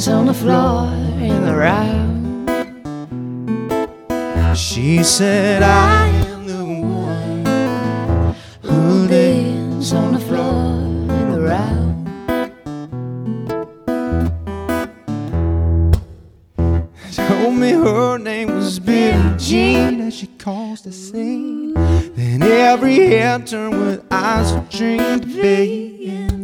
lives on the floor in the round. She said, I am the one Who lives on the floor in the round. told me her name was Billie Jean as she caused the scene. Then every head turned with eyes of dream, baby.